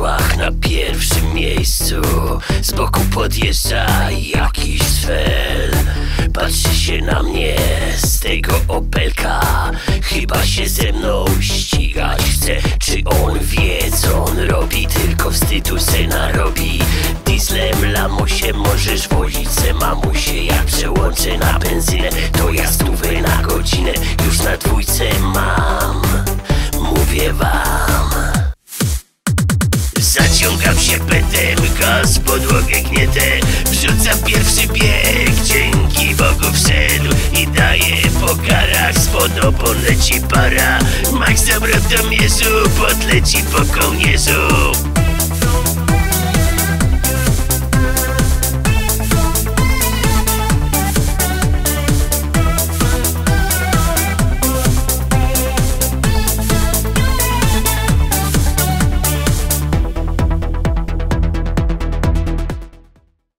szłach na pierwszym miejscu. Z boku podjeżdża jakiś sfel. Patrzy się na mnie z tego Opelka. Chyba się ze mną ścigać chce. Czy on wie, co on robi? Tylko wstydu se narobi. Dieslem lamusie możesz wozić se mamusie. Jak przełączę na benzynę, to ja 100 na godzinę już na dwójce mam. Mówię wam. Zaciągam się petem, gaz podłogę gnietę. Wrzucam pierwszy bieg, dzięki Bogu wszedł. I daję po karach, spod opon leci para. Max zabrał do mierzu, podleci po kołnierzu.